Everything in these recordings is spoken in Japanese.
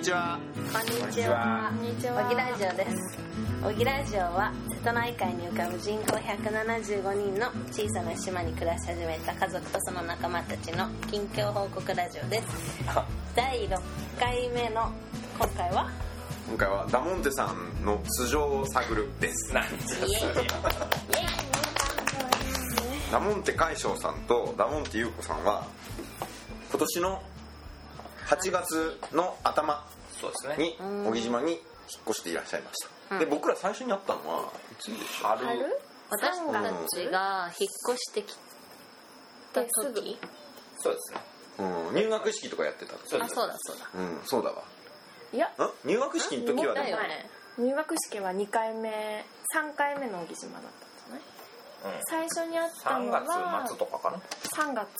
ちは。 こんにちは。小木ラジオです。小木ラジオは瀬戸内海に浮かぶ人口175人の小さな島に暮らし始めた家族とその仲間たちの近況報告ラジオです。第6回目の今回はダモンテさんの素性を探るです。 なんちゃイエイダモンテ海将さんとダモンテ優子さんは今年の8月の頭に小木島に引っ越していらっしゃいました、で僕ら最初に会ったのはいつでしょう。 春私たちが引っ越してきた時そうですね、 入学式とかやってた時。 そうだそうだわ。 いや入学式の時はだよね。 入学式は2回目3回目の小木島だったんじゃない、最初に会ったのは 3月末とかかな。 3月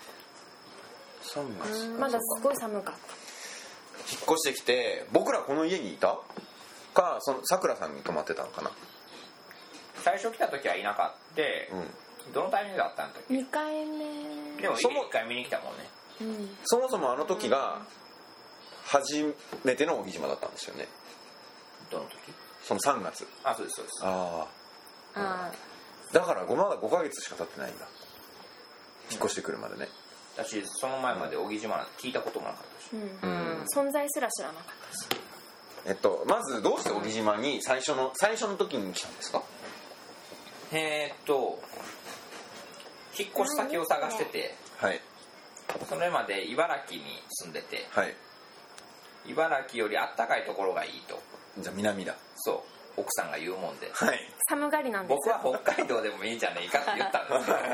3月まだすごい寒かった。 引っ越してきて、僕らこの家にいたか、そのさくらさんに泊まってたのかな。 最初来た時はいなかった、どのタイミングだったの時。 2回目でも1回見に来たもんね、 そもそもあの時が初めての小木島だったんですよね。 どの時。 その3月。 あ、そうですそうです。 だからまだ5ヶ月しか経ってないんだ、引っ越してくるまでね。 私その前まで小木島なんて聞いたこともなかったし、 存在すら知らなかったし。 まずどうして小木島に最初の時に来たんですか。 引っ越し先を探してて、 はい。 それまで茨城に住んでて、 はい。 茨城よりあったかいところがいいと。 じゃあ南だ。 そう奥さんが言うもんで、 はい。 寒がりなんです僕は北海道でもいいんじゃねえかって言ったんですよ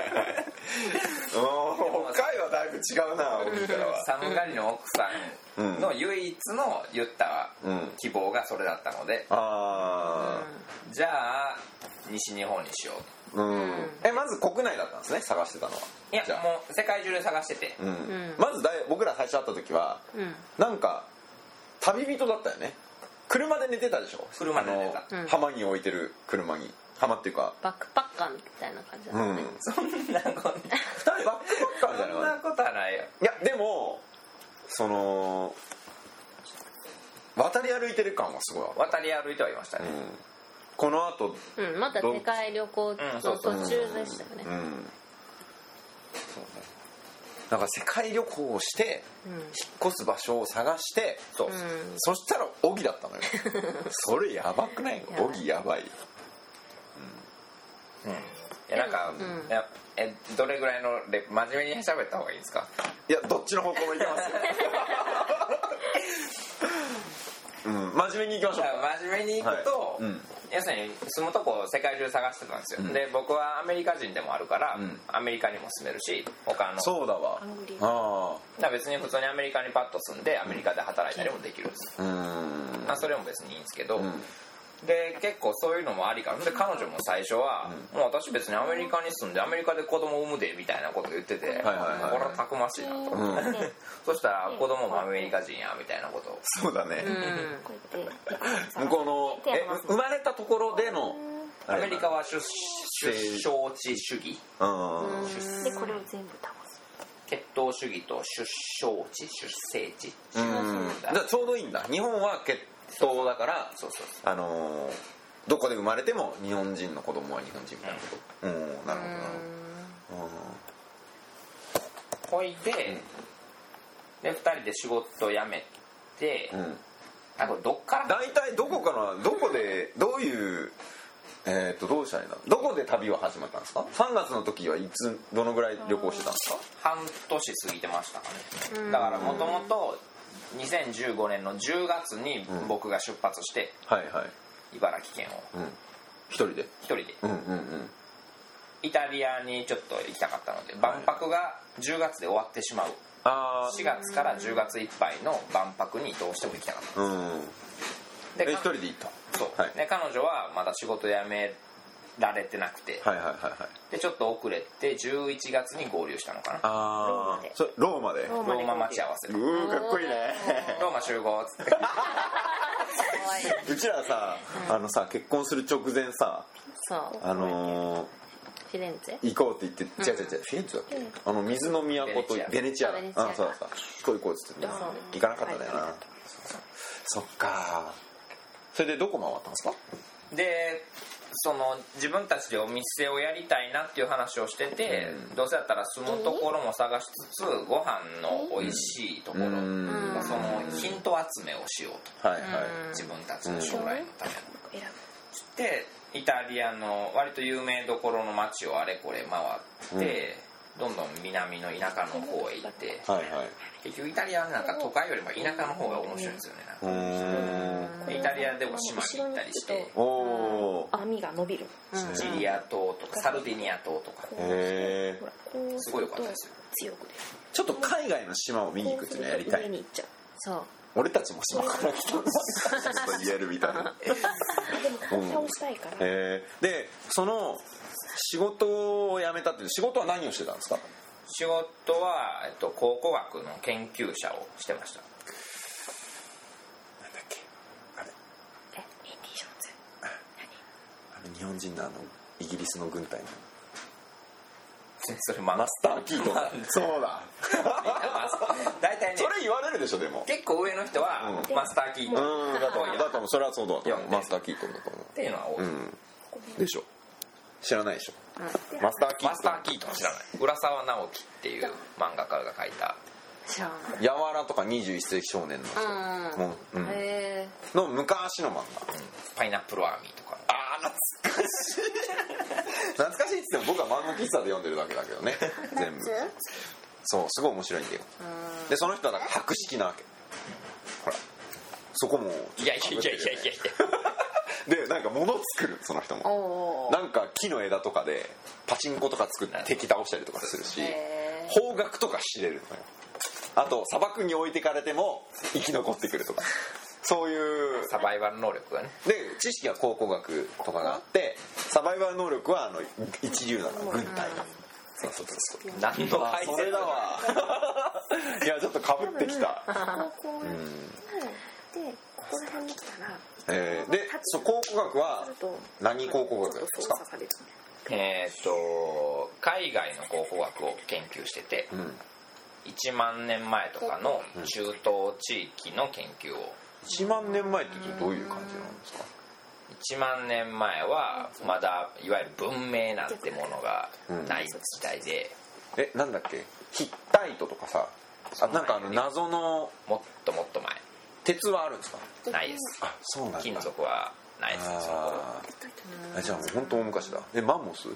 北海道はだいぶ違うな、僕からは。 寒がりの奥さんの唯一の言った希望がそれだったので、じゃあ西日本にしよう。 まず国内だったんですね、探してたのは。 いや、もう世界中で探してて、 まず僕ら最初会った時は、なんか旅人だったよね。車で寝てたでしょ。 車で寝た、 浜に置いてる車に。浜っていうかバックパッカーみたいな感じだったね、 そんなこと 2人バックパッカーじゃない。 そんなことはないよ。 いやでも渡り歩いてる感はすごいある。 渡り歩いてはいましたね、 この後、 まだ世界旅行の途中でしたよね。 そうね。なんか世界旅行をして、引っ越す場所を探して、そしたら小木だったのよそれやばくない？小木やばいよ。 いやなんか、どれぐらいの真面目に喋った方がいいですか。 いや、どっちの方向もいけますよ真面目に行きましょう。 真面目に行くと、要するに住むとこ世界中探してたんですよ、で僕はアメリカ人でもあるから、アメリカにも住めるし、他のそうだわ。 だ別に普通にアメリカにパッと住んでアメリカで働いたりもできるんです、それも別にいいんですけど、で結構そういうのもありかな。で彼女も最初は、もう私別にアメリカに住んでアメリカで子供を産むでみたいなこと言ってて、これはたくましいなと思って、そしたら子供もアメリカ人やみたいなことを。 そうだね、向こうの生まれたところでのアメリカは出生地主義、 でこれを全部倒す。 血統主義と出生地出生地、 じゃあちょうどいいんだ。日本は血統だから、どこで生まれても日本人の子供は日本人みたいなこと。なるほどなるほど。 ほいで2人で仕事を辞めて、これどっから大体どこでどういうどうしたらいいんだ。どこで旅は始まったんですか。3月の時はいつどのぐらい旅行してたんですか。 半年過ぎてましたかね。だからもともと2015年の10月に僕が出発して、茨城県を一人でイタリアにちょっと行きたかったので、万博が10月で終わってしまう、4月から10月いっぱいの万博にどうしても行きたかったんです。 で一人で行った。 で彼女はまだ仕事辞められてなくて、でちょっと遅れて11月に合流したのかな。 ローマでローマ待ち合わせ。 かっこいいね。 ローマ集合っつってうちらさ、結婚する直前さ、 フィレンツェ行こうって言って、違うフィレンツェだっけ、水の都とベネチアだ。そう行こうっつって行かなかったんだよな。 そっか。それでどこ回ったんですか？ でその自分たちでお店をやりたいなっていう話をしてて、どうせだったら住むところも探しつつご飯の美味しいところ、そのヒント集めをしようと、はいはい、自分たちの将来のためにでイタリアの割と有名どころの街をあれこれ回って、どんどん南の田舎の方へ行って、はいはい、結局イタリアなんか都会よりも田舎の方が面白いんですよね。なんかイタリアでも島に行ったりして、 網が伸びるシチリア島とかサルディニア島とか、すごい良かったですよ。 強くちょっと海外の島を見に行くっていうのやりたい。 そう俺たちも島から来たんだと言えるみたいな。 でも倒したいから。 でその仕事を辞めたっていう仕事は何をしてたんですか？ 仕事は、考古学の研究者をしてました。 なんだっけあれインディ・ジョーンズ。 あれ日本人のイギリスの軍隊のそれマスター・キートンそうだ大体ねそれ言われるでしょ。でも結構上の人はマスター・キートンだと思う。それはそうだと思う。マスター・キートンだと思うっていうのは多い、 でしょ。知らないでしょ。マスター・キートン知らない。浦沢直樹っていう漫画家が書いたやわらとか21世紀少年の人の昔の漫画、 パイナップルアーミーとか。 懐かしい懐かしいって言っても僕は漫画喫茶で読んでるだけだけどね全部そうすごい面白いんだよ。でその人はだから博識なわけ。ほらそこもいやでなんか物作るその人もなんか木の枝とかでパチンコとか作って敵倒したりとかするし方角とか知れるのよ。あと砂漠に置いてかれても生き残ってくるとかそういうサバイバル能力がね。 で知識は考古学とかがあってサバイバル能力は一流なの軍隊の。そう何の解説それだわいやちょっとかぶってきた。 でここら辺に来たらで考古学は何考古学ですか？ 海外の考古学を研究してて、1万年前とかの中東地域の研究を。 1万年前ってどういう感じなんですか ？1万年前はまだいわゆる文明なんてものがない時代で、 なんだっけヒッタイトとかさなんか謎のもっともっと前。 鉄はあるんですか？ ないです。 あ、そうなんだ。 金属はないです。 じゃあもう本当大昔だ。マンモス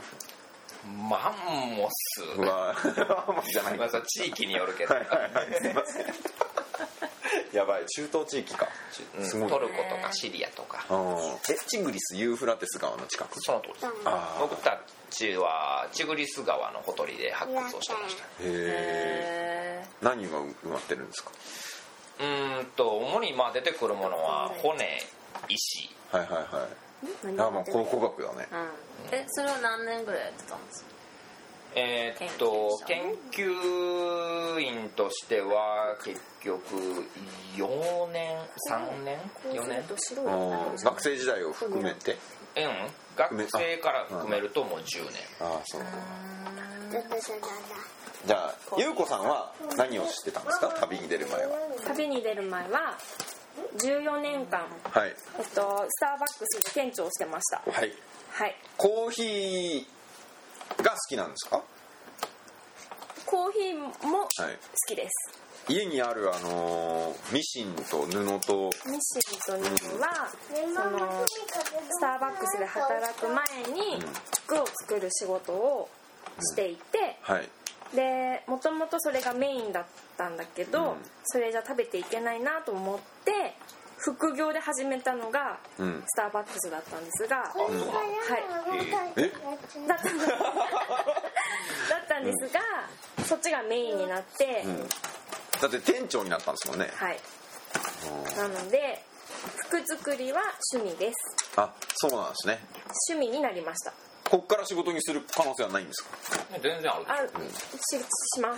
はじゃない。 まあ地域によるけど。 すいません。やばい中東地域か。 すごい。トルコとかシリアとか。 チグリスユーフラテス川の近く。 その通りです。僕たちはチグリス川のほとりで発掘をしてました。 何が埋まってるんですか？ 主に出てくるものは骨、石。 はい。まあ考古学だね。 それは何年ぐらいやってたんですか？ 研究員としては結局4年3年4年学生時代を含めて学生から含めるともう10年。 そうか。じゃあ優子さんは何をしてたんですか？旅に出る前は 14年間、スターバックスで店長をしてました。 はい。コーヒーが好きなんですか？ コーヒーも好きです。 家にあるミシンと布はそのスターバックスで働く前に服を作る仕事をしていて、でもともとそれがメインだったんだけど、それじゃ食べていけないなと思って副業で始めたのがスターバックスだったんですが、だったんですが、そっちがメインになって、 だって店長になったんですもんね。 なので服作りは趣味です。 そうなんですね。 趣味になりました。 こっから仕事にする可能性はないんですか？ 全然ある。 します。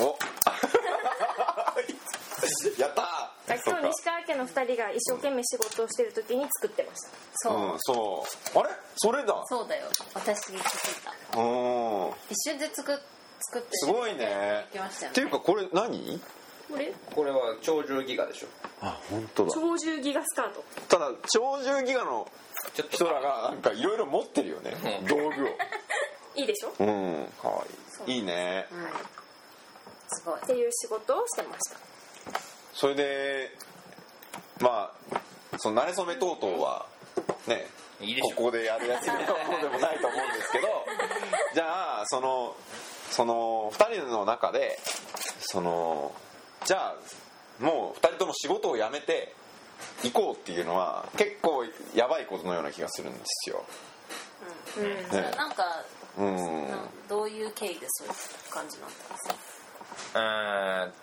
やったー。 今日西川家の2人が一生懸命仕事をしてる時に作ってました。 そう。あれそれだ。 そうだよ。私作った。一瞬で作ってすごいね。っていうかこれ何？ これは鳥獣ギガでしょ。 あ、本当だ。 鳥獣ギガスカート。 ただ鳥獣ギガの人らがなんかいろいろ持ってるよね、道具を。 いいでしょ。 うん、かわいい。いいね。 すごい。 っていう仕事をしてました。 それでまあその馴れ初め等々はね、ここでやるやつみたいなものでもないと思うんですけど、じゃあその2人の中でじゃあもう2人とも仕事を辞めて行こうっていうのは結構やばいことのような気がするんですよ。 ね、なんか、どういう経緯でそういう感じになったんですか？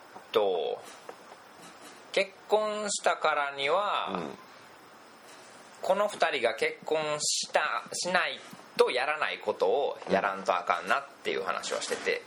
結婚したからには、この2人が結婚しないとやらないことをやらんとあかんなっていう話をしてて、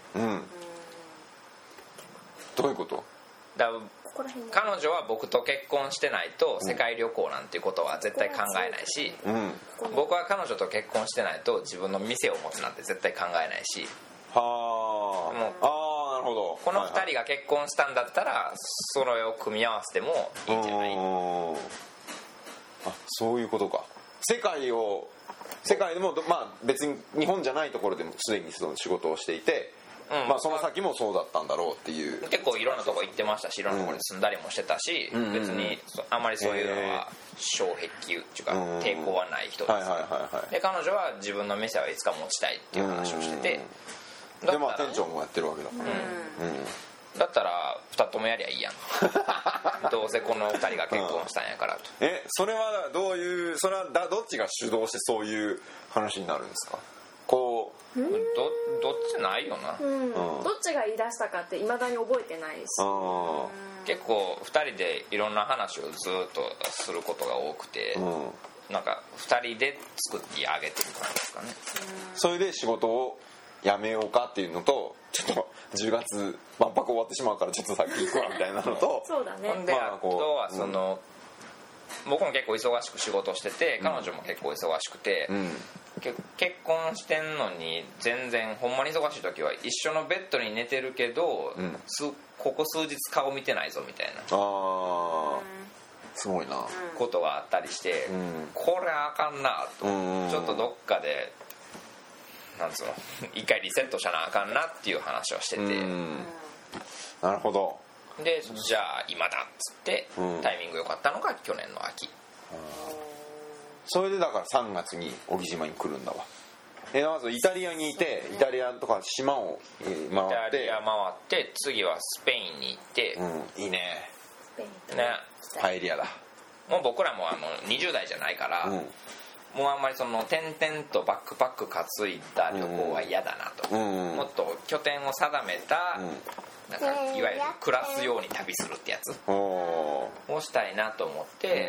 どういうこと？ だ彼女は僕と結婚してないと世界旅行なんていうことは絶対考えないし、僕は彼女と結婚してないと自分の店を持つなんて絶対考えないし、 はあ、なるほど。 この2人が結婚したんだったらそれを組み合わせてもいいんじゃない？ あ、そういうことか。世界でもまあ別に日本じゃないところでもすでにその仕事をしていて、まあその先もそうだったんだろうっていう。 結構いろんなとこ行ってましたし、いろんなところに住んだりもしてたし、別にあんまりそういうのは障壁っていうか抵抗はない人です。で彼女は自分の店はいつか持ちたいっていう話をしてて、 でまあ店長もやってるわけだ。 だったら2ともやりゃいいやん。どうせこの2人が結婚したんやからと。 それはそれはどっちが主導してそういう話になるんですか？こうどっちないよな。 どっちが言い出したかって未だに覚えてないし、 結構2人でいろんな話をずっとすることが多くて、なんか2人で作ってあげてる感じですかね。 それで仕事を辞めようかっていうのと、ちょっと10月万博終わってしまうからちょっと先行くわみたいなのとそうだね。 ほんであとは僕も結構忙しく仕事してて、彼女も結構忙しくて、結婚してんのに全然ほんまに忙しい時は一緒のベッドに寝てるけど、ここ数日顔見てないぞみたいなすごいなことがあったりして、これあかんなと、ちょっとどっかでなんつうの一回リセットしなあかんなっていう話をしてて、 なるほど。 でじゃあ今だっつってタイミング良かったのが去年の秋。 それでだから3月に小木島に来るんだわ。まずイタリアにいて、イタリアとか島を回って、イタリア回って次はスペインに行って、 いいね。パエリアだ。 もう僕らも20代じゃないから、もうあんまりその点々とバックパック担いだ旅行は嫌だなと、もっと拠点を定めた、なんかいわゆる暮らすように旅するってやつをしたいなと思って、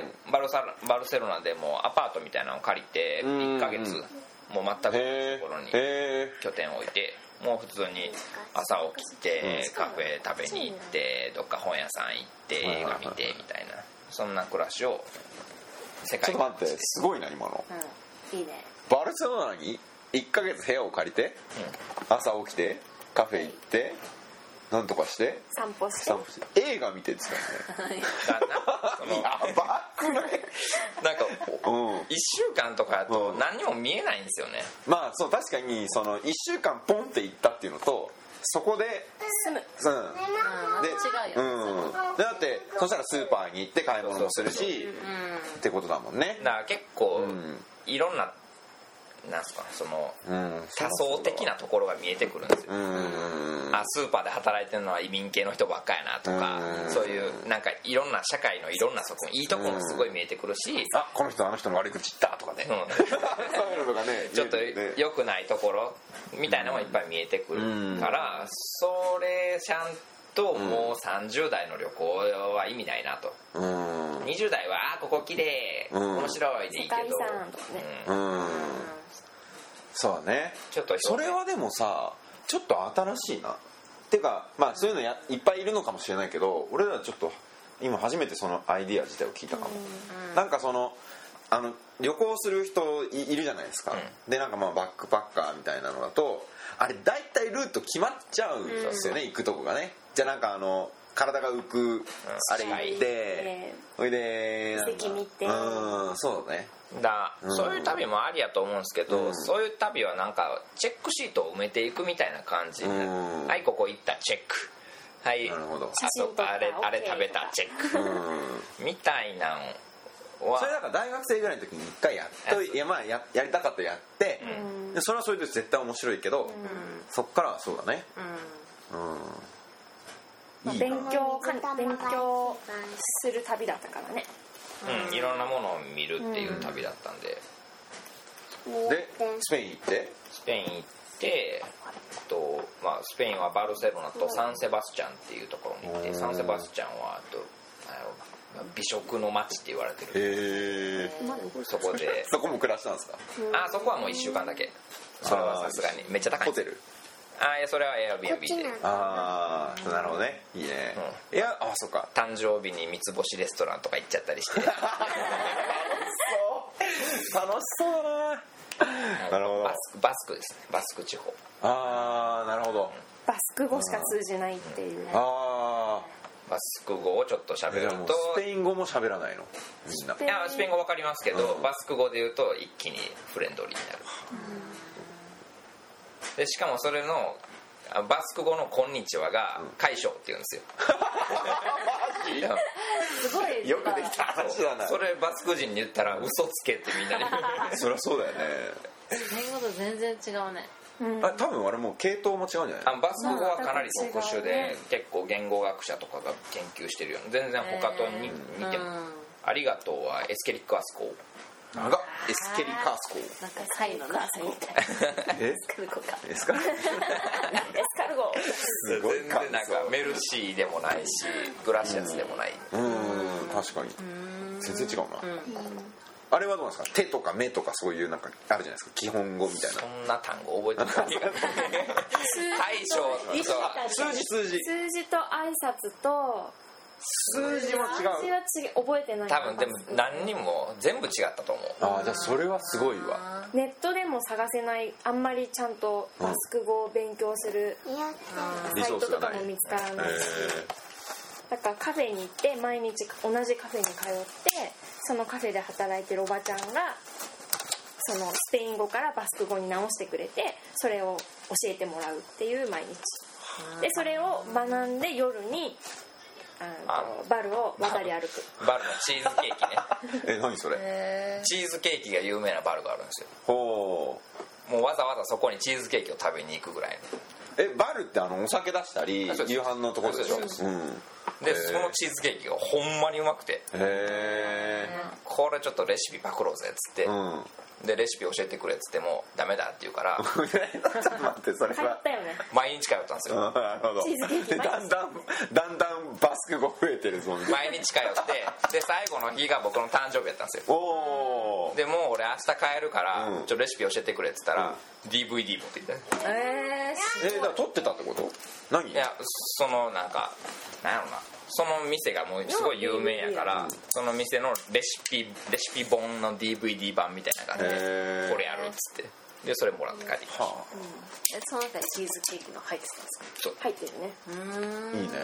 バルセロナでもアパートみたいなのを借りて1ヶ月、もう全くのところに拠点を置いて、もう普通に朝起きてカフェ食べに行ってどっか本屋さん行って映画見てみたいな、そんな暮らしを世界に。 ちょっと待って、すごいな今の。 いいね。 バルセロナに1ヶ月部屋を借りて、朝起きてカフェ行ってなんとかして散歩して映画見てですからね。 やばくない？なんか1週間とかだと何にも見えないんですよね。 まあそう、確かにその1週間ポンって行ったっていうのと、そこで住む、 で違うよ、だってそしたらスーパーに行って買い物もするしってことだもんね。 だから結構いろんななんすか、その多層的なところが見えてくるんですよ。スーパーで働いてるのは移民系の人ばっかやなとか、そういうなんかいろんな社会のいろんな側面、いいところもすごい見えてくるし、 この人あの人の悪口言ったとかね、そういうのとかね、 ちょっと良くないところみたいなのもいっぱい見えてくるから、それちゃんともう30代の旅行は意味ないなと。20代はここ綺麗、面白いでいいけど、 世界遺産とかね、 そうだね。 ちょっとそれはでもさ、ちょっと新しいなっていうか、まあそういうのいっぱいいるのかもしれないけど、俺らちょっと今初めてそのアイディア自体を聞いたかも。なんかその旅行する人いるじゃないですか、でなんかまあバックパッカーみたいなのだと、あれ大体ルート決まっちゃうんですよね、行くとこがね。じゃあなんか体が浮くあれ行ってほいで遺跡見てそうだねそういう旅もありやと思うんですけど、そういう旅はなんかチェックシートを埋めていくみたいな感じで、はいここ行ったチェック、はいあとあれ食べたチェックみたいなのはそれだから大学生ぐらいの時に一回やりたかったやって、それはそれで絶対面白いけど、そっからはそうだね勉強する旅だったからね、 いろんなものを見るっていう旅だったんで、 でスペイン行ってスペインはバルセロナとサンセバスチャンっていうところに行って、サンセバスチャンは美食の街って言われてるそこでそこも暮らしたんですか？ そこはもう1週間だけ。それはさすがにめっちゃ高い。 ホテル？ いやそれは Airbnb で。 なるほどね、いいね。いやそっか。 誕生日に三つ星レストランとか行っちゃったりして楽しそうだな。なるほど。 バスクですね、バスク地方。 なるほど。 バスク語しか通じないっていう。 バスク語をちょっと喋るとスペイン語も喋らないのみんな？ いやスペイン語わかりますけど、バスク語で言うと一気にフレンドリーになる。でしかもそれのバスク語のこんにちはが海将って言うんですよ。 すごいよくできた話だな。 それバスク人に言ったら嘘つけってみんなにそりゃそうだよね。 スペイン語と全然違うね。 多分あれもう系統も違うんじゃない？ バスク語はかなり特殊で、結構言語学者とかが研究してるような、全然他と似ても、ありがとうはエスケリックアスコエスケリカースコなんかサイのナースみたいなエスカルゴかエスカルゴすごい全然なんかメルシーでもないしグラシアスでもない。 確かに全然違うな。あれはどうなんですか？手とか目とかそういうなんかあるじゃないですか、基本語みたいな。 そんな単語覚えてない。大将数字と挨拶と数字も違う。 数字は覚えてない。 多分でも何人も全部違ったと思う。 じゃあそれはすごいわ。 ネットでも探せない、あんまりちゃんとバスク語を勉強するサイトとかも見つからないし、だからカフェに行って毎日同じカフェに通って、そのカフェで働いてるおばちゃんがそのスペイン語からバスク語に直してくれて、それを教えてもらうっていう毎日で、それを学んで夜にバルを渡り歩く。 バルのチーズケーキね。 何それ？ チーズケーキが有名なバルがあるんですよ。 ほう。もうわざわざそこにチーズケーキを食べに行くぐらいの。バルってお酒出したり夕飯のところでしょ？でそのチーズケーキがほんまにうまくて、これちょっとレシピパクろうぜっつって、でレシピ教えてくれっつってもダメだって言うからちょっと待って、それは毎日通ったんですよ。 なるほど。だんだんバスク語増えてるぞ。 毎日通ってで最後の日が僕の誕生日やったんですよ。でもう俺明日帰るからレシピ教えてくれっつったら DVD 持ってきて。 だから撮ってたってこと？何？ いやそのなんかなんやろな、その店がもうすごい有名やから、その店のレシピ本の DVD 版みたいな感じでこれやるっつって、でそれもらって帰ってきました。 その中にチーズケーキの入ってたんですか？ そう、 入ってるね。 いいね。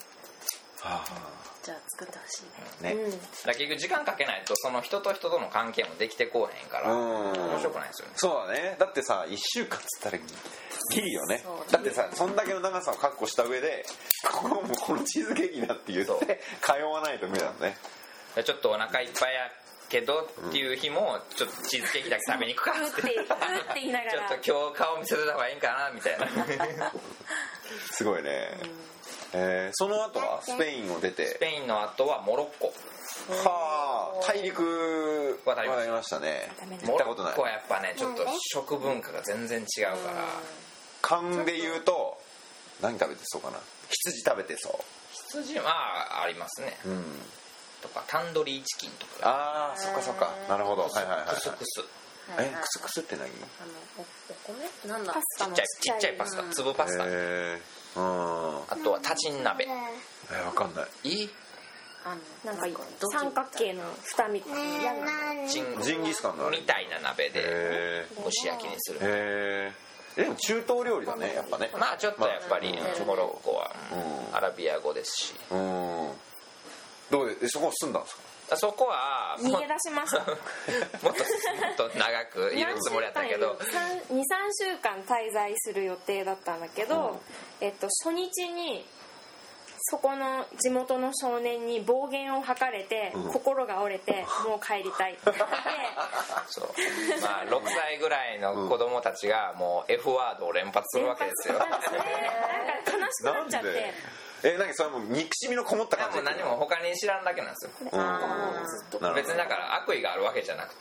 じゃあ作ってほしいね。 だ結局時間かけないとその人と人との関係もできてこうへんから面白くないですよね。 そうだね。だってさ1週間っつったらギリよね。だってさそんだけの長さを確保した上でこのチーズケーキだって言って通わないと無理だもんね。 ちょっとお腹いっぱいやけどっていう日もちょっとチーズケーキだけ食べに行くかって言いながらちょっと今日顔見せてた方がいいんかなみたいな。 すごいね。その後はスペインを出て、 スペインの後はモロッコ。 大陸渡りましたね。 モロッコはやっぱねちょっと食文化が全然違うから。 勘で言うと何食べてそうかな。羊食べてそう。 羊はありますね。とかタンドリーチキンとか。 そっかなるほど。はい。 クスクス。 クスクスって何？ お米？なんだ？ ちっちゃいパスタ、粒パスタ。あとはタチン鍋。 わかんない。 なんか三角形の蓋みたいなジンギスカンみたいな鍋で蒸し焼きにする。 でも中東料理だねやっぱね。 まあちょっとやっぱりモロッコはアラビア語ですし。 どうでそこ住んだんですか？ そこは逃げ出しましたもっと長くいるつもりだったけど 2,3 週間滞在する予定だったんだけど、初日にそこの地元の少年に暴言を吐かれて、心が折れてもう帰りたいって言ってそうまあ6歳ぐらいの子供たちがもう F ワードを連発するわけですよ。 なんか悲しくなっちゃって。 なんかそれも憎しみのこもった感じ。 何も他に知らんだけなんですよ。別にだから悪意があるわけじゃなくて。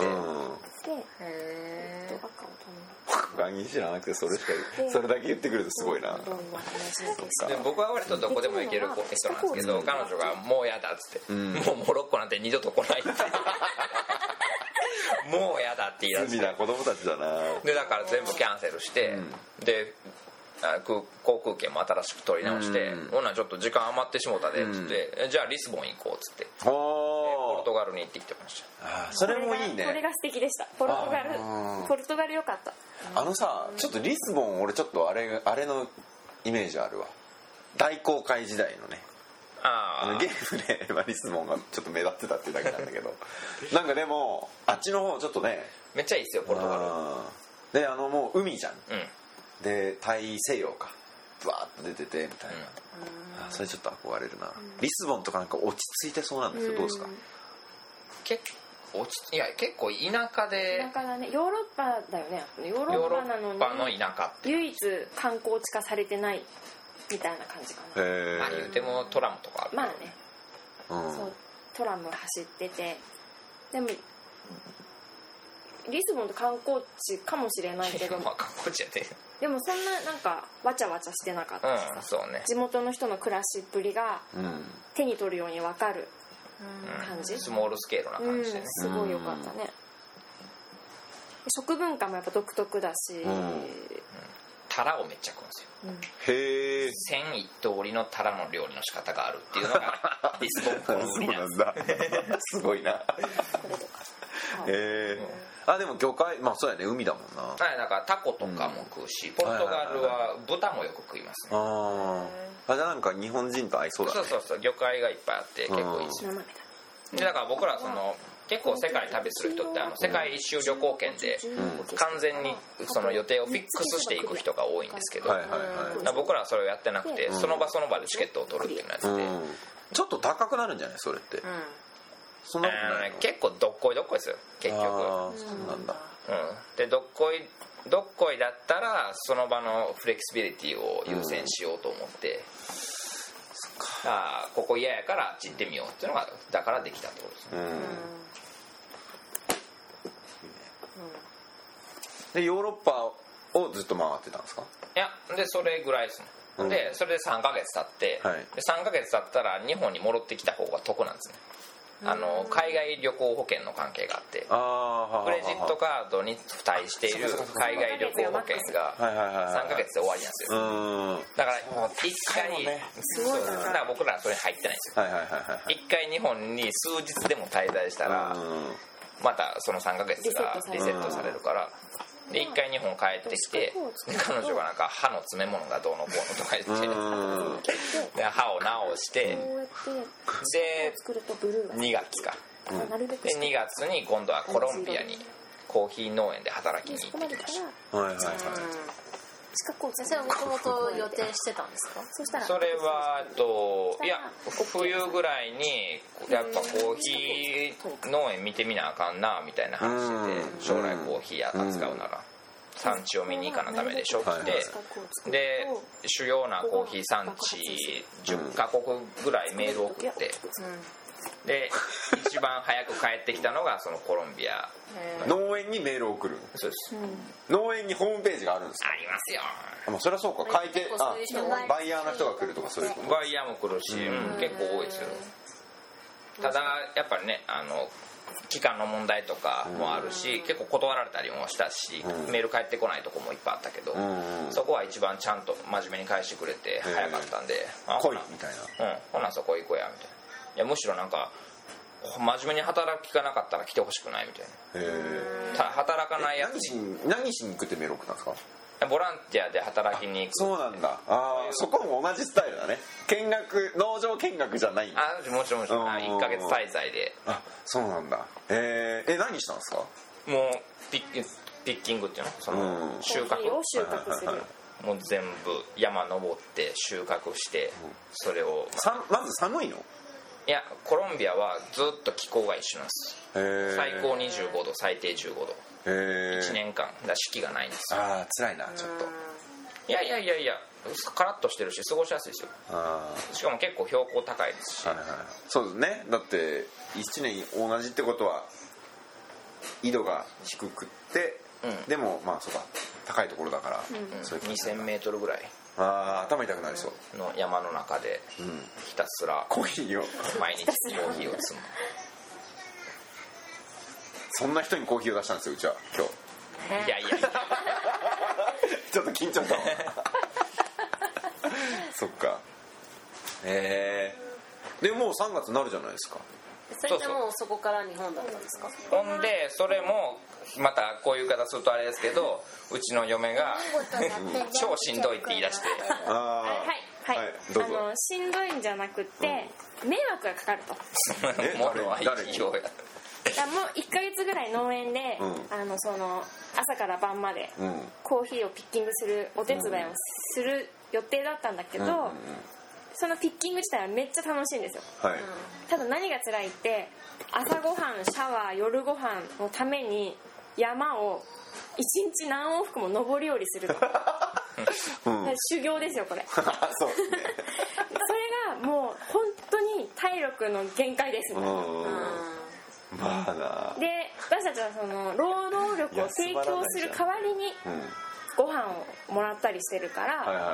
他に知らなくてそれだけ言ってくるとすごいな。 で僕は割とどこでも行ける人なんですけど、彼女がもうやだっつって、もうモロッコなんて二度と来ないってもうやだって言い出して、 罪な子供たちだな。 でだから全部キャンセルして、で航空券も新しく取り直して、ほなちょっと時間余ってしもたでっつって、じゃあリスボン行こうっつってポルトガルに行ってきてました。 それもいいね。 これが素敵でした。ポルトガル良かった。 さちょっとリスボン俺ちょっとあれのイメージあるわ。大航海時代のね、ゲームでリスボンがちょっと目立ってたっていうだけなんだけどなんかでもあっちの方ちょっとねめっちゃいいですよポルトガルで。もう海じゃん、で大西洋かブワーッと出ててみたいな、それちょっと憧れるな。リスボンとかなんか落ち着いてそうなんですよ。どうですか？ いや結構田舎で。 田舎だね。ヨーロッパだよね。ヨーロッパなのにヨーロッパの田舎唯一観光地化されてないみたいな感じかな。 まあ言うてもトラムとかある。 まあね、そうトラム走ってて、でもリスボンって観光地かもしれないけどまあ観光地やで。 でもそんななんかわちゃわちゃしてなかったしさ、 そうね、 地元の人の暮らしっぷりが手に取るように分かる感じ、 スモールスケールな感じでね、 すごい良かったね。食文化もやっぱ独特だし、 タラをめっちゃ食うんですよ。へえ。 千一通りのタラの料理の仕方があるっていうのがリスボンの海なんです。 そうなんだ。すごいな。でも魚介まあそうやね、海だもんな。 はい、だからタコとかも食うし、ポルトガルは豚もよく食いますね。 じゃあなんか日本人と合いそうだね。 そう魚介がいっぱいあって結構いいですよ。でだから僕ら結構世界旅する人って世界一周旅行券で完全にその予定をフィックスしていく人が多いんですけど、僕らはそれをやってなくて、その場その場でチケットを取るっていうのやってて、 ちょっと高くなるんじゃないそれって。そんなことないの？ 結構どっこいどっこいですよ結局。 そうなんだ。 でどっこいだったらその場のフレキシビリティを優先しようと思って、ここ嫌やからあっち行ってみようっていうのがだからできたってことですね。 でヨーロッパをずっと回ってたんですか？ いやでそれぐらいですね。でそれで3ヶ月経って、で3ヶ月経ったら日本に戻ってきた方が得なんですね。海外旅行保険の関係があって、クレジットカードに付帯している海外旅行保険が3ヶ月で終わりなんですよ。だから1回だから僕らはそれ入ってないんですよ。1回日本に数日でも滞在したらまたその3ヶ月がリセットされるから、で1回日本帰ってきて、彼女がなんか歯の詰め物がどうのこうのとか言ってで歯を直して、で2月かで2月に今度はコロンビアにコーヒー農園で働きに行ってきました。 それはもともと予定してたんですか？ それはいや冬ぐらいにやっぱコーヒー農園見てみなあかんなみたいな話で、将来コーヒー扱うなら産地を見に行かなダメでしょってで主要なコーヒー産地10カ国ぐらいメールを送って、で一番早く帰ってきたのがそのコロンビア。 農園にメールを送る。そうです。農園にホームページがあるんですか？ ありますよ。 それはそうか。書いてバイヤーの人が来るとかそういうこと。 バイヤーも来るし、結構多いですよ。ただやっぱりね期間の問題とかもあるし、結構断られたりもしたし、メール返ってこないとこもいっぱいあったけど、そこは一番ちゃんと真面目に返してくれて早かったんで、 来いみたいな。 ほなそこ行こうやみたいな。いやむしろなんか真面目に働きがなかったら来てほしくないみたいな。働かないやつに何しに行くってメール送ったんですか？ ボランティアで働きに行く。 そうなんだ。ああ、そこも同じスタイルだね。農場見学じゃないんだ。 あ、もちろん1ヶ月滞在で。 あ、そうなんだ。何したんですか？ もうピッキングっていうの、その収穫を収穫する。 もう全部山登って収穫して、それをまず寒いの？ いや、コロンビアはずっと気候が一緒なんです。最高25度、最低15度。1年間だ、四季がないんですよ。 ああ、辛いな、ちょっと。 いやカラッとしてるし過ごしやすいですよ。しかも結構標高高いですし、 そうですね。だって1年同じってことは緯度が低くって、でもまあそうか、高いところだから、 2000メートルぐらい頭痛くなりそうの山の中でひたすらコーヒーを毎日コーヒーを摘む。 そんな人にコーヒーを出したんですよ、うちは今日。 いやちょっと緊張したそっか。でもう3月になるじゃないですか。 それでもうそこから日本だったんですか？ ほんでそれもまたこういう言い方するとあれですけど、うちの嫁が超しんどいって言い出して。 どうぞ。 しんどいんじゃなくって迷惑がかかると。 もろは一応や。 もう1ヶ月ぐらい農園で、その朝から晩までコーヒーをピッキングするお手伝いをする予定だったんだけど、そのピッキング自体はめっちゃ楽しいんですよ。ただ何が辛いって、朝ごはん、シャワー、夜ごはんのために山を1日何往復も上り下りすると。修行ですよこれ。 そうですね。 それがもう本当に体力の限界ですね。 まあな。 で、私たちはその労働力を提供する代わりにご飯をもらったりしてるから、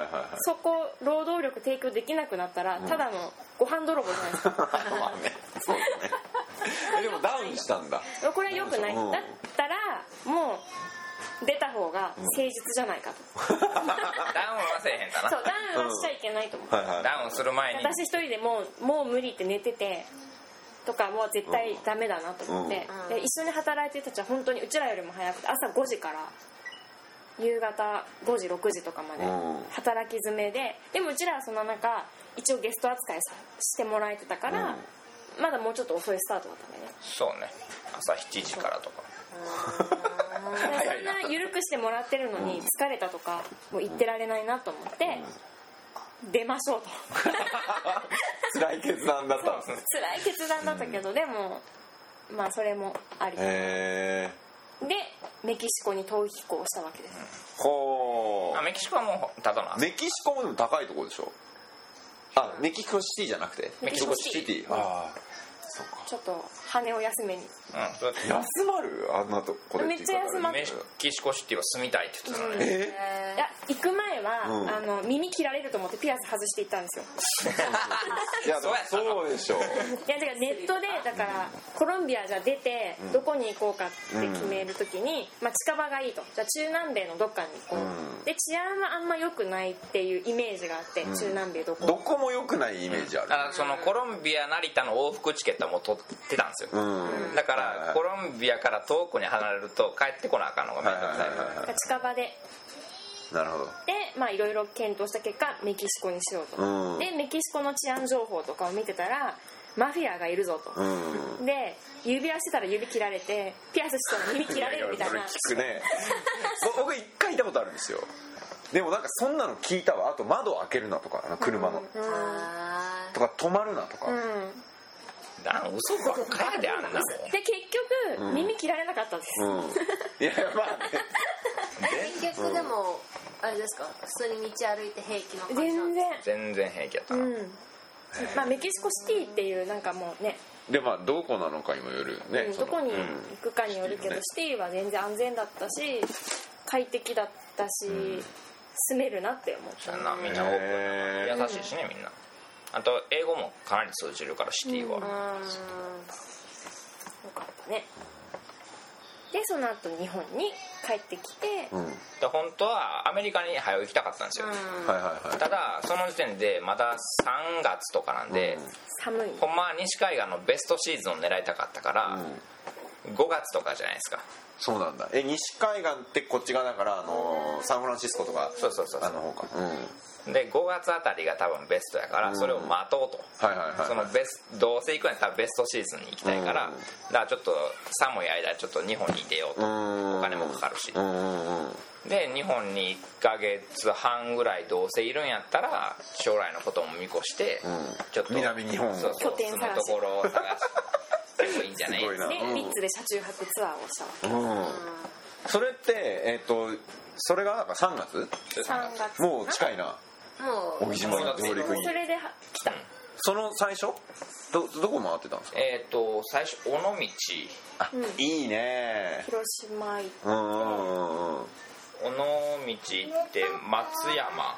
そこ労働力提供できなくなったらただのご飯泥棒じゃないですか。 まあね、そうですね。でもダウンしたんだ。 これは良くない。だったらもう出た方が誠実じゃないかと。 ダウンはせえへんかな。 そう、ダウンはしちゃいけないと思う。 ダウンする前に私一人でもう無理って寝ててとかもう絶対ダメだなと思って、で一緒に働いてる人たちは本当にうちらよりも早くて朝5時から夕方5時6時とかまで働き詰めで、でもうちらはその中一応ゲスト扱いしてもらえてたから、まだもうちょっと遅いスタートだったんだよね。 そうね、朝7時からとか。 そんな緩くしてもらってるのに疲れたとかもう言ってられないなと思って出ましょうと。 辛い決断だったんですね。 辛い決断だったけど、でもまあそれもありでメキシコに逃避行をしたわけです。 メキシコはもうただのメキシコもでも高いところでしょ。メキシコシティじゃなくてメキシコシティ。 そうか。 ちょっと羽を休めに。 休まる？あんなとこで。 めっちゃ休まって。 メキシコシティは住みたいって言ってたのね。 いや、行く前は耳切られると思ってピアス外して行ったんですよ。 いや、そうでしょう。 いや、だからネットでだからコロンビアじゃ出てどこに行こうかって決めるときに、近場がいいと。じゃあ中南米のどっかに行こう。で、治安はあんま良くないっていうイメージがあって、中南米どこも良くないイメージある。 そのコロンビア成田の往復チケットはもう取ってたんですよ。だからコロンビアから遠くに離れると帰ってこなあかんのがめんどくさいから。 近場で。 なるほど。 で、いろいろ検討した結果メキシコにしようと。で、メキシコの治安情報とかを見てたらマフィアがいるぞと。で、指輪してたら指切られて、ピアスしてたら耳切られるみたいな。 聞くね。僕一回行ったことあるんですよ。でもなんかそんなの聞いたわ。あと窓開けるなとか、車のとか止まるなとか。 嘘ばっかりであんなもん。 で結局耳切られなかったです。 いや、まあね。結局でもあれですか、普通に道歩いて平気の感じ？ 全然平気やったな。 メキシコシティっていうなんかもうね。 でどこなのかにもよるね。 どこに行くかによるけど、シティは全然安全だったし快適だったし、住めるなって思った。 みんなオープン、優しいしねみんな。あと英語もかなり通じるからシティは。よかったね。でその後日本に帰ってきて、 で本当はアメリカに早く行きたかったんですよ。ただその時点でまだ3月とかなんで、 寒い。 ほんまは西海岸のベストシーズンを狙いたかったから、 5月とかじゃないですか。 そうなんだ。西海岸ってこっち側だからサンフランシスコとかそうあの方か。 で5月あたりが多分ベストやからそれを待とうと、そのどうせ行くんやったらベストシーズンに行きたいから、だからちょっと寒い間ちょっと日本にいてよと、お金もかかるし、で日本に1ヶ月半ぐらいどうせいるんやったら将来のことも見越してちょっと南日本そう拠点探しそのところを探してもいいんじゃないですか。 でリッツで車中泊ツアーをしたわけ。 それってそれがなんか3月 3月もう近いな。 もう小木島に上陸にそれで来た。 その最初どこ回ってたんですか？ 最初尾道、 いいね。 広島行って尾道行って松山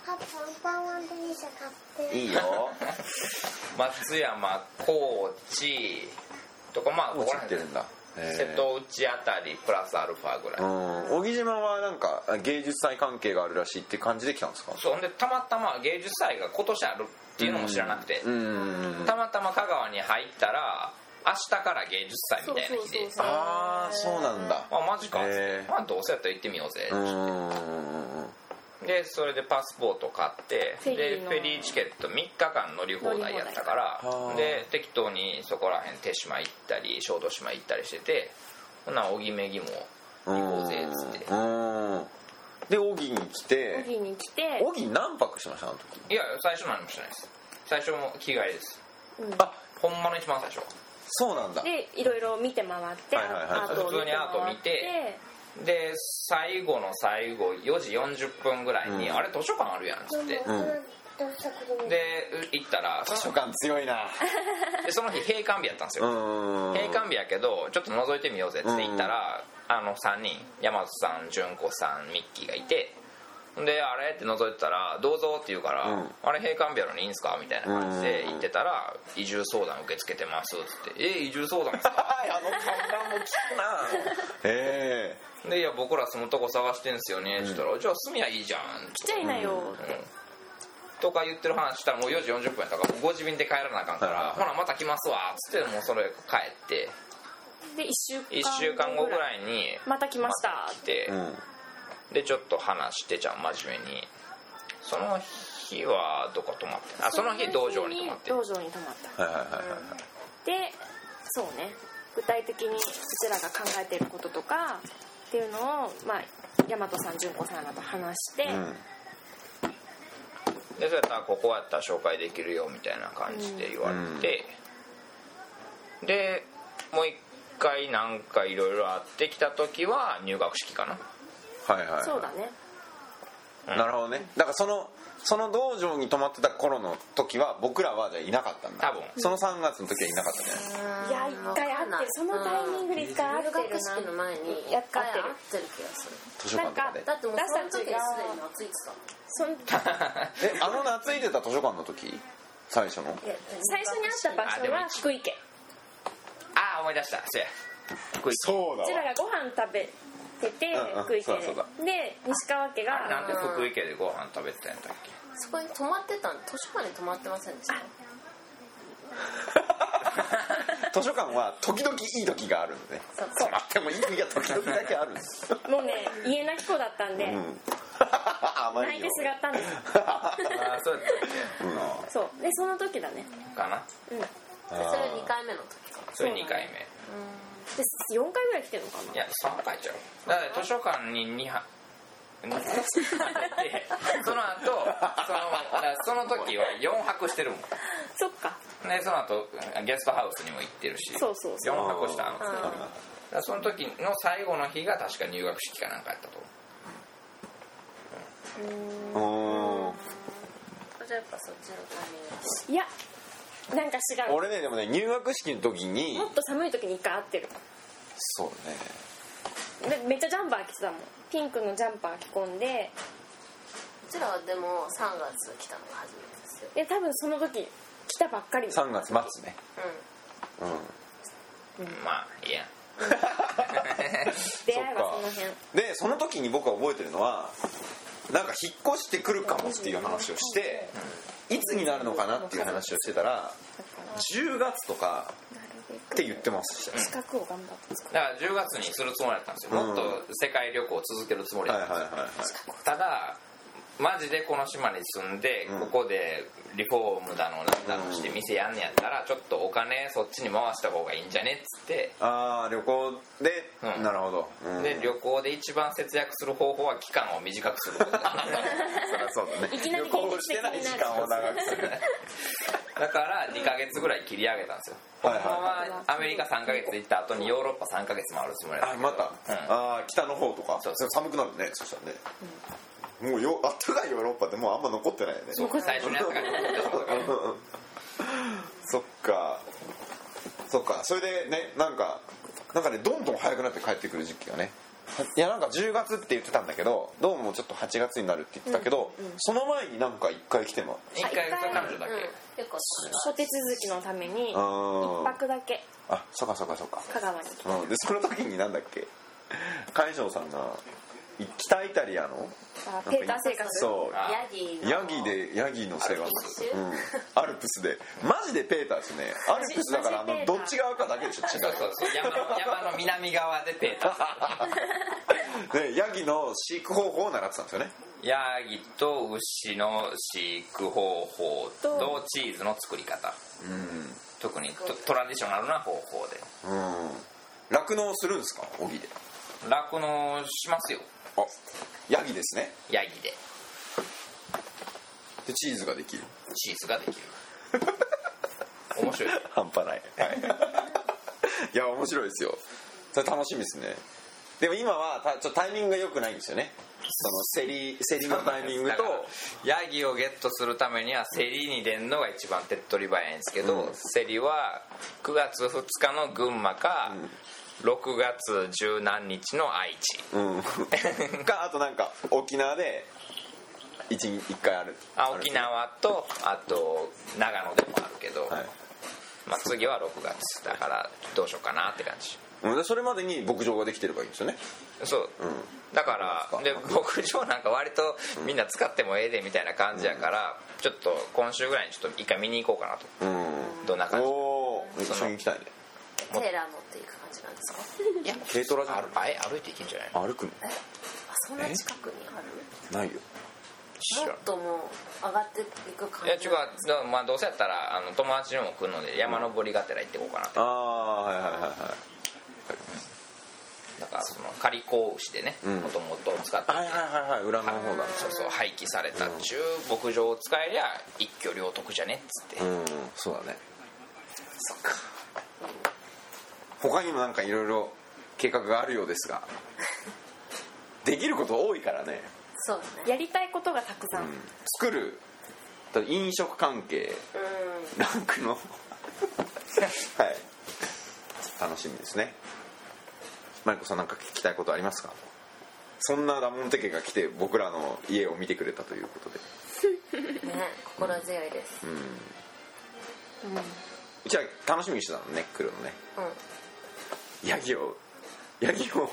いいよ松山高知とかまあここら辺るんだ。 瀬戸内あたりプラスアルファぐらい。 小木島はなんか芸術祭関係があるらしいって感じで来たんですか？ そうでたまたま芸術祭が今年あるっていうのも知らなくて、たまたま香川に入ったら明日から芸術祭みたいな日で、 ああそうなんだ。 あマジかっつって、まあどうせやったら行ってみようぜでそれでパスポート買ってでフェリーチケット3日間乗り放題やったからで適当にそこら辺手島行ったり小豆島行ったりしてて、ほな小木めぎも行こうぜっつってで小木に来て小木何泊しましたあの時？ いや最初何もしてないです。最初も日帰りです、ほんまの一番最初。 そうなんだ。 でいろいろ見て回って普通にアート見てで最後の最後4時40分ぐらいに、あれ図書館あるやんっつって、で行ったら図書館強いなでその日閉館日やったんですよ。閉館日やけどちょっと覗いてみようぜって言ったら3人大和さん純子さんミッキーがいて、であれって覗いてたらどうぞって言うから、あれ閉館日やのにいいんすかみたいな感じで言ってたら、移住相談受け付けてますっつって移住相談ですかあの看板も聞くなでいや僕ら住むとこ探してんすよねって言ったら、じゃあ住みゃいいじゃん来ちゃいなよとか言ってる話したらもう4時40分やったから5時便で帰らなあかんからほなまた来ますわっつってもうそれ帰ってで1 週間後ぐらいにまた来ましたってでちょっと話してちゃん真面目にその日はどこ泊まってその日道場に泊まって道場に泊まったでそうね具体的にうちらが考えていることとかっていうのをまあ大和さん純子さんらと話して、 でそうやったらここやったら紹介できるよみたいな感じで言われて、でもう一回なんかいろいろあってきた時は入学式かな。 そうだね、 なるほどね。だからその道場に泊まってた頃の時は僕らはじゃあいなかったんだ。 多分その3月の時はいなかったね。 いや一回会ってる、そのタイミングで一回会ってるな。 入学式の前にやって会ってる気がする。 図書館とかで。 だってもうその時にすでに懐いてた。 懐いてた図書館の時最初の最初に会った場所は福井県。 思い出した。 そうだわ。 うちらがご飯食べてて福井県で西川家がなんで福井県でご飯食べてたんだっけ。 そこに泊まってたん、図書館に泊まってませんでした？ 図書館は時々いい時があるので、泊まってもいい時が時々だけあるんですもうね家泣き子だったんで、泣いてすがったんですそうだったっけ。 そうでその時だねかな。 それ2回目の時か。 それ2回目で4回ぐらい来てるのかな。 いや3回ちゃう。だから図書館に2泊その後その時は4泊してるもん。 そっか。 でその後ゲストハウスにも行ってるし、 そう 4泊したんですよ。だからその時の最後の日が確か入学式かなんかやったと思う。じゃあやっぱそっちのタイミング。 いやなんか違う。 俺ねでもね入学式の時にもっと寒い時に1回会ってる。 そうね。 でめっちゃジャンパー着てたもん。ピンクのジャンパー着込んで。 うちらはでも3月来たのが初めてですよ。 で多分その時来たばっかり。 3月末ね。 まあいいや。 出会いはその辺でその時に僕は覚えてるのはなんか引っ越してくるかもっていう話をして、いつになるのかなっていう話をしてたら10月とかって言ってます資格を頑張って作る。 だから10月にするつもりだったんですよ。もっと世界旅行を続けるつもりだったんですよ。ただマジでこの島に住んで、ここでリフォームだのなんだのして店やんねやったらちょっとお金そっちに回した方がいいんじゃねっつって、 ああ旅行で、なるほど、 で旅行で一番節約する方法は期間を短くすることだそりゃそうだね。 いきなり旅行してない時間を長くするだから2ヶ月ぐらい切り上げたんですよ。 はいはいほんまはアメリカ3ヶ月行った後にヨーロッパ3ヶ月回るつもりだったけど、 また、ああ北の方とかそう寒くなるね。そしたらね、もうあったかいヨーロッパってもうあんま残ってないよね。 そう最初にやったからそっか。それでねなんかねどんどん早くなって帰ってくる時期がね。いやなんか10月って言ってたんだけど、どうもちょっと8月になるって言ってたけど、その前になんか1回来ても 1回彼女だけ、 お手続きのために1泊だけ。 あ、そっか香川に来た。 でその時になんだっけ、海将さんが北イタリアのペーター生活、 そうヤギの生活、アルプスでマジでペーターですね。アルプスだからどっち側かだけでしょ。違う山の南側でペーターでヤギの飼育方法を習ってたんですよね。 ヤギと牛の飼育方法とチーズの作り方、特にトラディショナルな方法で酪農するんですか、荻で。 酪農しますよ。 あ、ヤギですね。 ヤギでチーズができる。 チーズができる面白い。 半端ない、いや面白いですよ。それ楽しみですね。でも今はちょっとタイミングが良くないんですよね。その競りのタイミングとヤギをゲットするためには競りに出るのが一番手っ取り早いんですけど、競りは9月2日の群馬か、6月十何日の愛知、 かあとなんか沖縄で1回ある。 沖縄とあと長野でもあるけど、次は6月だからどうしようかなって感じ。 それまでに牧場ができてればいいんですよね。 そう、だからで牧場なんか割とみんな使ってもええでみたいな感じやから、ちょっと今週ぐらいにちょっと一回見に行こうかなと、どんな感じ。 一緒に行きたいね。 テーラー持っていく感じなんですか。 いや軽トラじゃ歩いて行けんじゃない。 歩くの。 そんな近くにある。 ないよ。 もっともう上がっていく感じ。 いや違う、まあどうせやったら友達にも来るので山登りがてら行ってこうかなって。だからその仮子牛でね、もともと使ってて、 裏の方だ。 そう廃棄された中牧場を使えりゃ一挙両得じゃねっつって。 そうだね。そっか。他にもなんかいろいろ計画があるようですが、できること多いからね。 そうね。 やりたいことがたくさん。 作る飲食関係、酪農はい楽しみですね。マリコさんなんか聞きたいことありますか。そんなダモンテ家が来て僕らの家を見てくれたということでね、心強いです。 うちは楽しみにしてたのね、来るのね。ヤギをヤギは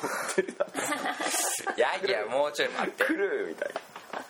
もうちょい待って来るみたい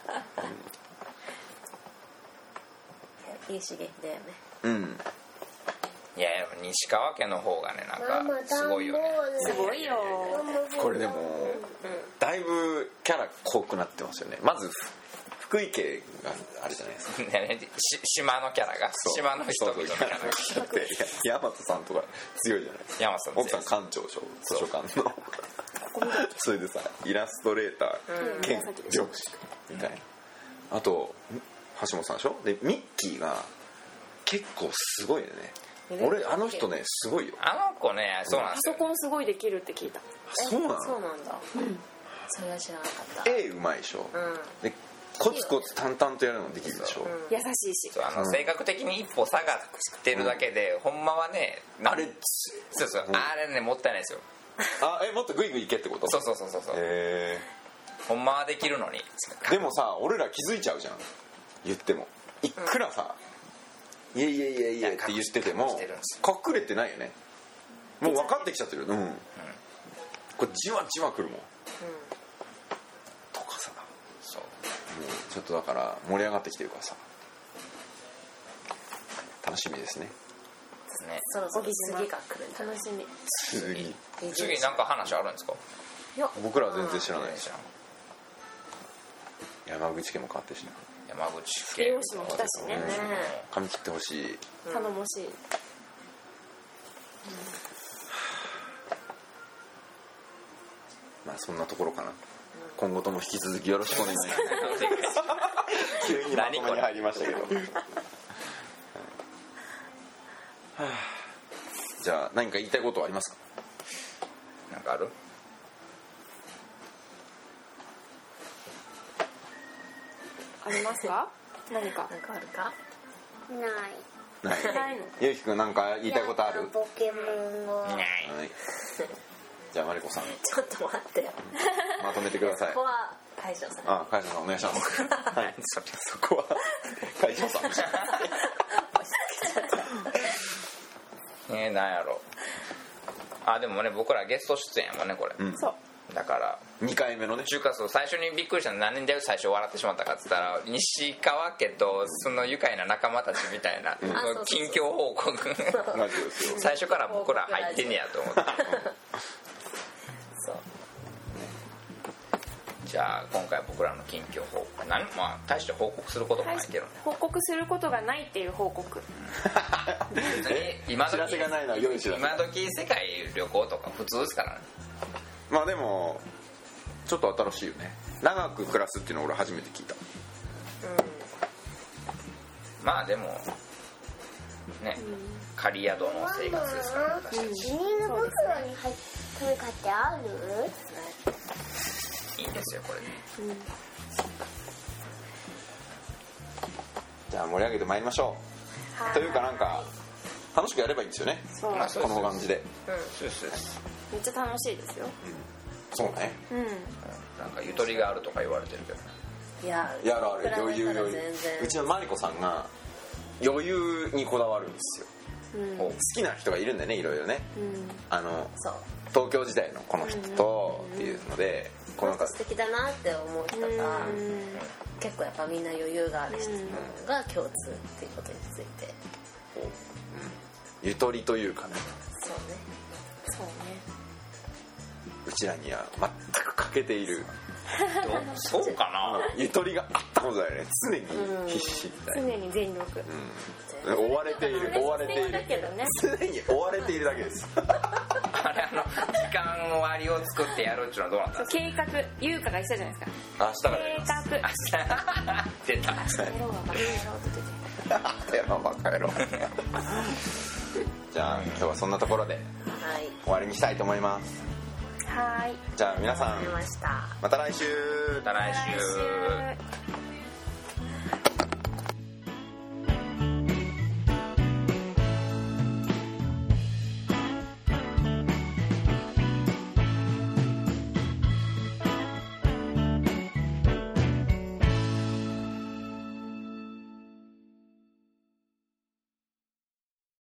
いい刺激だよね。 いや西川家の方がねなんかすごいよね。 すごいよ。 これでもだいぶキャラ濃くなってますよね。まず福井家があれじゃないですか島のキャラが島の人々のキャラが大和さんとか強いじゃないですか。奥さん館長でしょ、図書館のそれでさイラストレーター兼漁師みたいな。あと橋本さんでしょ。でミッキーが結構すごいよね。俺あの人ねすごいよ。 あの子ねそうなんですよ。 パソコンすごいできるって聞いた。 そうなんだ。それは知らなかった。 絵うまいでしょ。でコツコツ淡々とやるのできるでしょ。 優しいし性格的に一歩下がってるだけで、ほんまはねあれあれねもったいないですよ。 もっとグイグイいけってこと。 そうほんまはできるのに。 でもさ俺ら気づいちゃうじゃん。言ってもいくらさいえいえいえいえって言ってても隠れてないよね。もう分かってきちゃってる。これじわじわくるもん。とかさ、そうちょっとだから盛り上がってきてるからさ楽しみですね。 ですね。 そろそろ次が来るんじゃない？ 楽しみ。 次なんか話あるんですか？ いや僕らは全然知らないです。山口県も変わってしな。 山口県秀吉も来たしね。 髪切ってほしい。 頼もしい。 まあそんなところかな。今後とも引き続きよろしくお願いします。急にまとめに入りましたけど。じゃあ何か言いたいことはありますか？ なんかある？ ありますか？何かあるか？ ないの。ゆうきくんなんか言いたいことある？ ポケモンを。 ない。 じゃあマリコさん。 ちょっと待ってよ。 まとめてください。 ここは海将さん。 あ、海将さんお願いします。はい。そこは海将さん。 なんやろ。でもね僕らゲスト出演やもんねこれ。 そう。 だから 2回目のね。 中華そう最初にびっくりしたの何で最初笑ってしまったかっつったら西川家とその愉快な仲間たちみたいな近況報告。最初から僕ら入ってんねやと思って。 そう。 じゃあ今回僕らの近況報告まあ大して報告することもないけどね。 報告することがないっていう報告。 今知らせがないのは良い知らせ。 今時世界旅行とか普通ですからね。 まあでもちょっと新しいよね。長く暮らすっていうのを俺初めて聞いた。 まあでもね、仮宿の生活ですから私たち。 ビニール袋に入ってるかってある？ いいんですよこれで。 じゃあ盛り上げてまいりましょう。というかなんか楽しくやればいいんですよね。 そう。 この感じで。 そうです。 めっちゃ楽しいですよ。 そうね。 なんかゆとりがあるとか言われてるけどね。 いやある余裕。うちのマリコさんが余裕にこだわるんですよ。好きな人がいるんだよねいろいろね。 そう。 東京時代のこの人とっていうのでこの人素敵だなって思う人が結構やっぱみんな余裕がある人が共通っていうことについて。 ゆとりというかね。 そうね。 うちらには全く欠けている。 そうかな。 ゆとりがあったことだよね。常に必死みたいな。 常に全力。 追われている。 だけどね。 常に追われているだけです。 あれ時間割を作ってやるっていうのはどうなんだ。 計画優香が一緒じゃないですか。 明日からやります。 出た。 バカ野郎。じゃあ今日はそんなところで終わりにしたいと思います。 はい。 じゃあ皆さんまた来週。 また来週。